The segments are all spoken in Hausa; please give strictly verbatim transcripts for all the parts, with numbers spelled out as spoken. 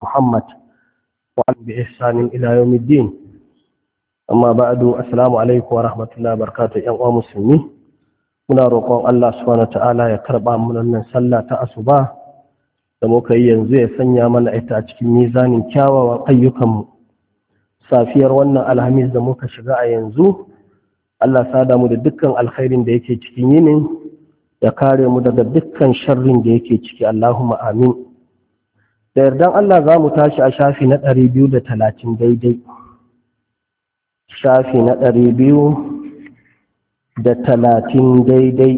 محمد وعلى بإحسان إلى يوم الدين. أما بعد السلام عليكم ورحمة الله وبركاته. يا مسلمين muna roƙon Allah subhanahu ta'ala ya karɓa mana nan sallah ta asuba da muka yi yanzu ya sanya mana ita a cikin mizanin kyawawan ayyukanmu. Safiyar wannan alhamis da muka shiga a yanzu Allah sada mu da dukkan alkhairin da yake cikin yinin ya kare mu daga dukkan sharrin da yake ciki. Allahumma amin. Da yardan Allah za mu tashi a shafi na ɗari biyu da talatin daidai. Shafi na ɗari biyu da talatin daidai.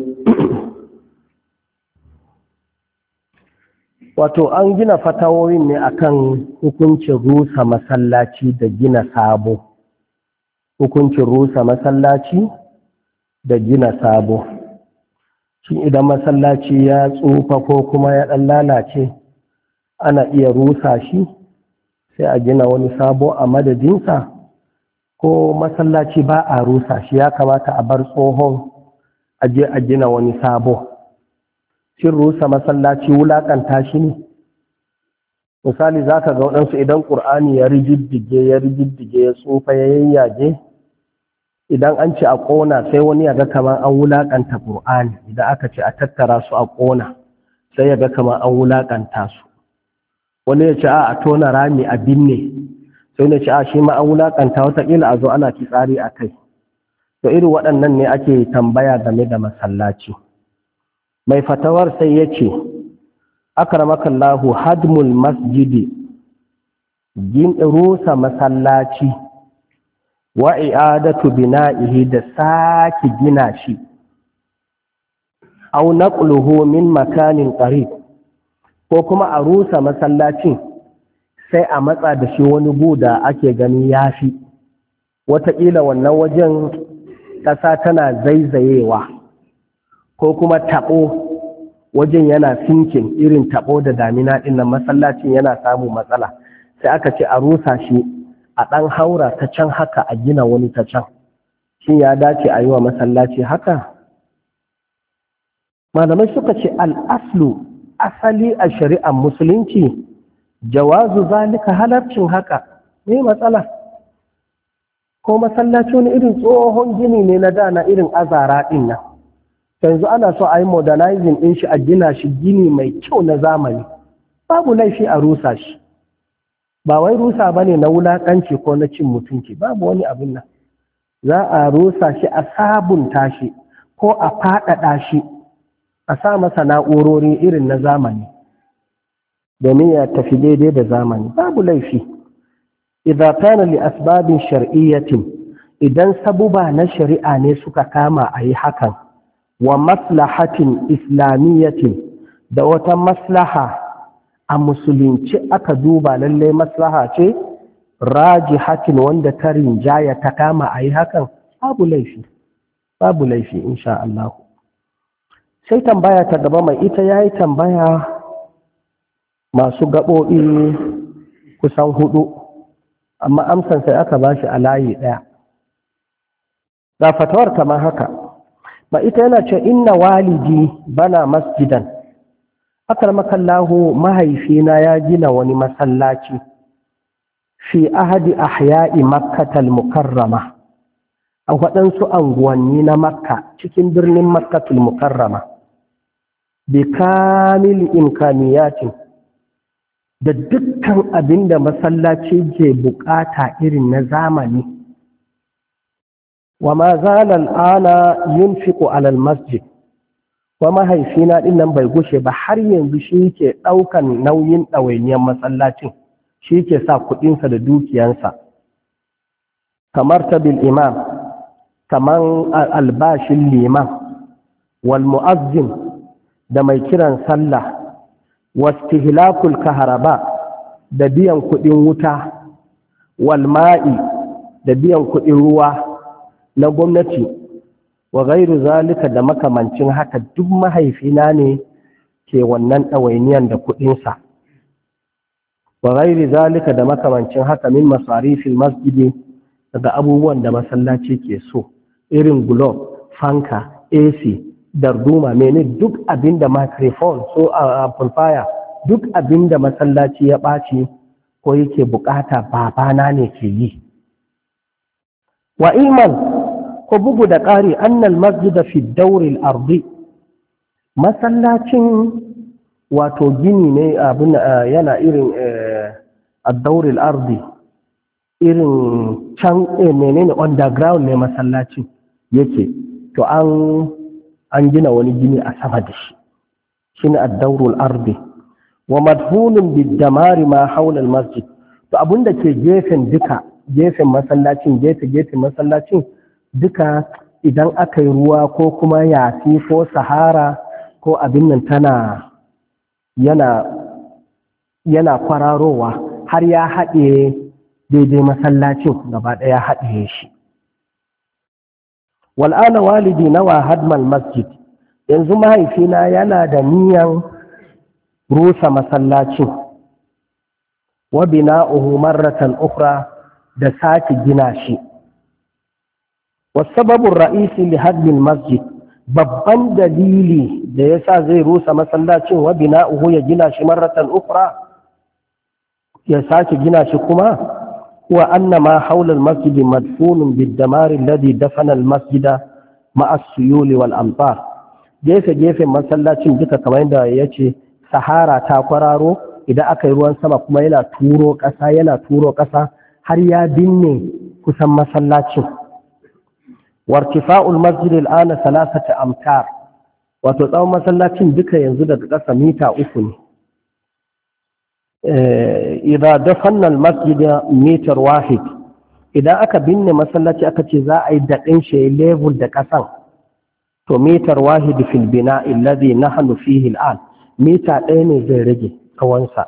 Wato an gina fatawoyin ne akan hukuncin rusa masallaci da gina sabo. Hukuncin rusa masallaci da gina sabo. Shi idan masallaci ya tsufa ko kuma ya ɗan lalace, ana iya rusa shi sai a gina wani sabo a madadinsa, ko masallaci ba a rusa shi, ya kamata a bar tsohon aje a gina wani sabo. Shin rusa masallaci wulakanta shi ne? Misali za ka ga waɗansu idan ƙur'ani ya rijiddige ya rijiddige ya tsufa ya yayyage, idan an ce a ƙona sai wani ya ga kamar an wulakanta ƙur'ani. Idan aka ce a tattara su a ƙona sai ya ga kamar an wulakanta su. Wani ya ce a tona rami a binne, sai na ce a shi ma an wulaƙanta wataƙila a zo ana fitsari a kai. To irin waɗannan ne ake tambaya game da masallaci. Mai fatawar sai ya ce akramakallahu hadmul masjidi, rusa masallaci, wa i'adatu bina'ihi, da sake gina shi, aw naqluhu min makanin qarib, ko kuma a rusa masallacin sai a matsa da shi wani buda ake gani ya fi, wataƙila wannan wajen ƙasa tana zaizayewa ko kuma taɓo wajen yana sinkin, irin taɓo da damina ɗin nan masallacin yana samu matsala, sai aka ce a rusa shi a ɗan haura ta can haka a gina wani ta can. Shin ya dace a yi wa masallaci haka? Malamai suka ce al'aslu, asali a shari'ar musulunci, jawazu zalika, halarcin haka. Me matsala? Ko masallaci wani irin tsohon gini ne na da na irin azara din nan, yanzu ana so a yi modernizing din shi, a gina shi gini mai kyau na zamani, babu laifi a rusa shi. Ba wai rusa bane na wulakanci ko na cin mutunci, babu wani abin nan. Za a rusa shi a sabunta shi ko a faɗaɗa shi, a sa masa na'urori irin na zamani domin ya tafi daidai da zamani, babu laifi. Idza kana li asbabin shar'iyyatin, idan sabuba na shari'a ne suka kama a yi hakan, wa maslahatin islamiyyatin, da wata maslaha a musulunci aka duba lallai maslaha ce rajihatin wanda ta rinjaya ta kama a yi hakan, babu laifi, babu laifi insha Allah. Sai tambaya ta gaba, mai ita ya yi tambaya masu gaɓoɓi kusan hudu, amma amsan sai aka ba shi a layi ɗaya. Ga fatawar kamar haka, ba ita yana ce inna walidi bana masjidan, akramakallahu mahaifina ya gina wani masallaci fi ahadi ahya'i makkatal mukarrama, a waɗansu anguwanni na makka cikin birnin makkatul mukarrama, bi kamil imkaniyatin, da dukkan abin da masallaci ke bukata irin na zamani. Wa ma zala al'ana yunfiqu alal masjid, wa mahaifina din nan bai gushe ba har yanzu shi ke ɗaukan nauyin ɗawainiyar masallacin, shi ke sa kuɗinsa da dukiyansa, kamar ta bil imam, kamar albashin liman, wal mu'azzin, da mai kiran sallah, wastihlakul kaharaba, da biyan kuɗin wuta, wal ma'i, da biyan kuɗin ruwa na gwamnati, wa gairu zalika, da makamancin haka. Duk mahaifina ne ke wannan ɗawainiyan da kuɗinsa. Wa gairu zalika, da makamancin haka, min masarifin masjidi, daga abubuwan da masallaci ke so, irin gulob, fanka, A C, darduma, mene, duk abinda microphone so a amplifier, duk abinda masallaci ya ɓaci ko yake bukata babana ne ke yi. Wa iman ko bugu da ƙari annal masjida fi dauril ardi, masallacin wato gini ne abin yana irin a dauril ardi, irin can menene underground ne masallacin yake, to an an gina wani gini a sama da shi shine ad-daurul ardi. Wa madhunun bid-damari ma hawla al-masjid, to abinda ke gefen duka gefen masallacin gefe gefen masallacin duka idan aka yi ruwa ko kuma yafi ko sahara ko abin nan tana yana yana kwararowa har ya haɗe daidai masallacin gaba ɗaya haɗe shi. Wal'ana walidi nawa hadmal masjid, yanzu mahaifina yana da niyan rusa masallacin, wa bina'uhu marratan ukhra, da sake gina shi. Wasababin ra'isi li hadmil masjid, babban dalili da yasa zai rusa masallacin wa bina'uhu ya gina shi marratan ukhra, ya sake gina shi kuma هو أن ما حول المسجد مدفون بالدمار الذي دفن المسجد مع السيول والأمطار. جيف جيف مسلاتين duka kamar yadda yace sahara ta kwararo idan aka yi ruwan sama kuma yana turo ƙasa yana turo ƙasa har ya binne kusan masallacin. wartifa'ul masjid al'ana salasata amtar, wato tsawon masallacin duka yanzu daga ƙasa mita uku ne. Idan dafanna al-masjid mitar wahid, idan aka binne masallaci aka ce za a yi daɗin shi level da ƙasan, to mitar wahid fil bina'i alladhi nahnu fihi al'an, mita ɗaya ne zai rage tsawonsa.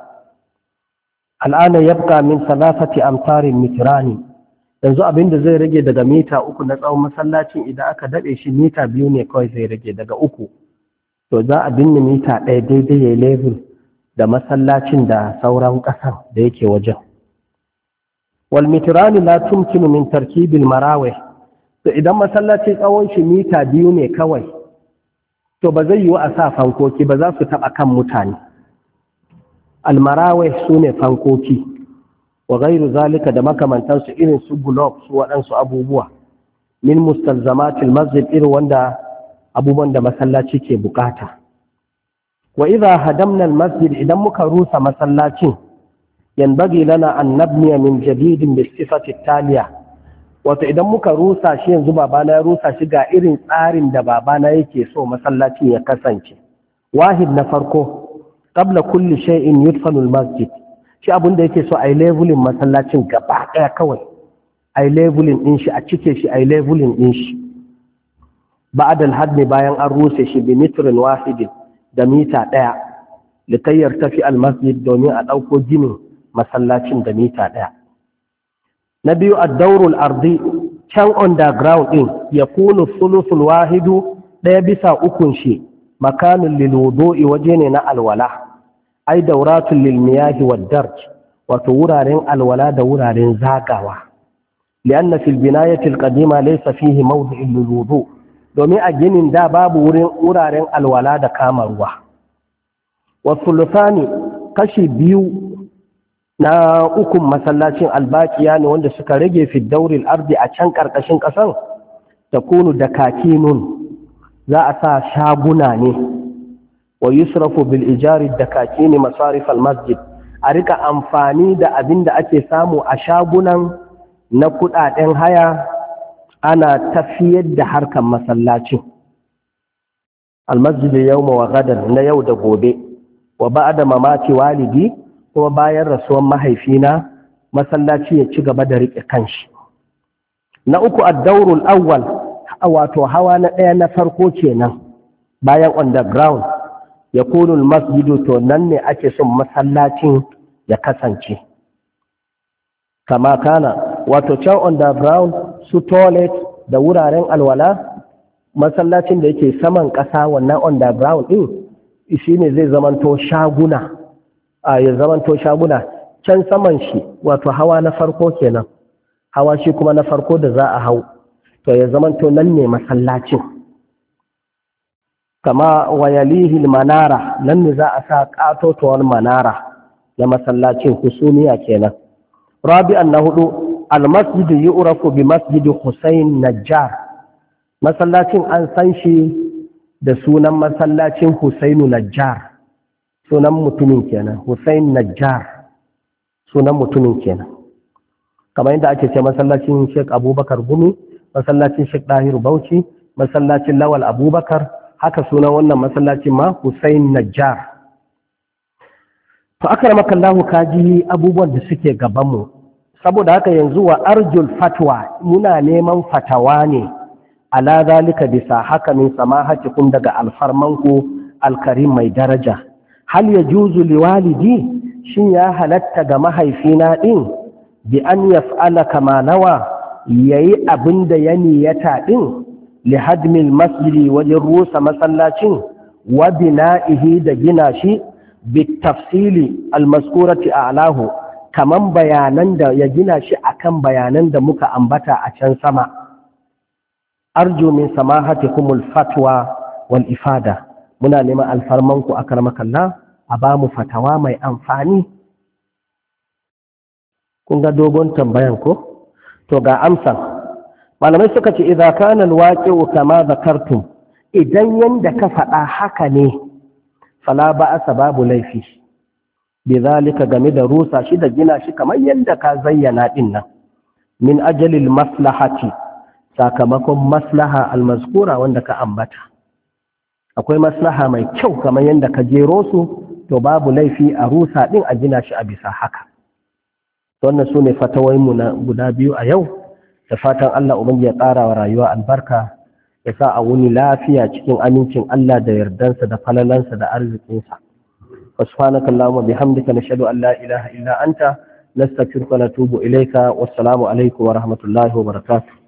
al'ana yabqa min salasati amtarin mitrani, yanzu abinda zai rage daga mita uku na tsawon masallacin idan aka daɗe shi mita biyu ne kawai zai rage daga uku, to za a binne mita ɗaya daidai ya level da masallacin da sauran ƙasar da yake wajen. Wal mitrani la tumkinu min tarkibil marawih, to idan masallaci tsawon shi mita biyu ne kawai, to ba zai yiwu a sa fankoki ba, za su taɓa kan mutane. Al marawih su ne fankoki wa gairu zalika da makamantansu irin su gulob su waɗansu abubuwa min mustalzamatil masjid, irin wanda abubuwan da masallaci ke bukata. wa idha hadamna al-masjid, idan muka rusa masallacin yanbaghi lana an nabniya min jadidin bi sifati taliya, wato idan muka rusa shi yanzu babana ya rusa shi ga irin tsarin da babana yake so masallacin ya kasance. Wahid na farko, qabla kulli shay'in yudfanu al-masjid, shi abin da yake so ai leveling masallacin gaba daya kawai ai leveling din shi, a cike shi ai leveling din shi. ba'da al-hadmi, bayan an rusa shi bi mitrin wahidin, da mita ɗaya, likayyar tafi almasjid, domin a ɗauko ginin masallacin da mita ɗaya. Na biyu ad-daurul ardi, can underground ɗin ya kunu sulusul wahidu, ɗaya bisa ukun shi makanin lil wudu'i, waje ne na alwala, ai dauratul lil miyahi wad darj, wato wuraren alwala da wuraren zagawa. li'anna fil binayati al-qadima laysa fihi mawdi'un lil wudu', domin a ginin da babu wurin wuraren alwala da kama ruwa. Wasu lusani, kashi biyu na ukun masallacin albakiya ne wanda suka rage fi dauril ardi a can ƙarƙashin ƙasan, ta kunu da kakinun, za a sa shaguna ne. Wa yusrafu bil ijari da kakini masarif masjid, a rika amfani da abin da ake samu a shagunan na kuɗaɗen haya, ana tafiyar da harkar masallacin. Almasjid yawma wa gadan, na yau da gobe. Wa ba'da mamati walidi, kuma bayan rasuwan mahaifina masallaci ya ci gaba da rike kanshi. Na uku ad-daurul awwal, wato hawa na ɗaya na farko kenan bayan underground, ya kunu almasjidu, to nan ne ake son masallacin ya kasance kama kana, wato can underground su toilet da wuraren alwala, masallacin da yake saman ƙasa wannan underground ɗin shi ne zai zamanto shaguna, a ya zamanto shaguna can saman shi, wato hawa na farko kenan, hawa shi kuma na farko da za a hau, to ya zamanto nan ne masallacin. Kama wayalihi manara, nan ne za a sa ƙatotuwar manara, na masallacin husumiya kenan. Rabi'an na hudu almasjidu yu'rafu bi masjidi Husayn Najjar. Masallacin an san shi da sunan masallacin Husainu Najjar, sunan mutumin kenan, Husayn Najjar sunan mutumin kenan. Kamar yadda ake ce masallacin Sheikh Abubakar Gumi, masallacin Sheikh Dahir Bauchi, masallacin Lawal Abubakar, haka sunan wannan masallacin ma Husayn Najjar. To akramaka Allah kaji abubuwan da suke gabanmu, saboda haka yanzu wa arjul fatwa, muna neman fatawa ne ala zalika bisa haka min samahatikum daga alfarmanku alkarim mai daraja. Hal yajuzu liwalidi, shin ya halatta ga mahaifina din bi an yaf'ala kama nawa, yayi abinda ya niyata din li hadmil masjidi, wajen rusa masallacin, wa bina'ihi da gina shi bitafsili almaskurati a'lahu, kaman bayanan da ya gina shi akan bayanan da muka ambata a can sama. Arju min samahatikumul fatwa wal ifada, muna neman alfarmanku akramakallah a ba mu fatawa mai amfani. Kun ga dogon tambayan ko? To ga amsa. Malamai suka ce idza kana alwaqi'u kama zakartum, idan yanda ka faɗa haka ne, fala ba'asa babu laifi bi zalika, game da rusa shi da gina shi kamar yadda ka zayyana din nan, min ajalil maslahati, sakamakon maslaha almazkura wanda ka ambata. Akwai maslaha mai kyau kamar yadda ka jero su, to babu laifi a rusa din a gina shi a bisa haka. Wannan su ne fatawoyinmu na guda biyu a yau, da fatan Allah ubangi ya ƙara wa rayuwa albarka, ya sa a wuni lafiya cikin amincin Allah da yardansa da falalansa da arzikinsa. Subhanakallahumma bihamdika nashhadu an la ilaha illa anta nastaghfiruka wa natubu ilayka. Wassalamu alaikum wa rahmatullahi wa barakatuh.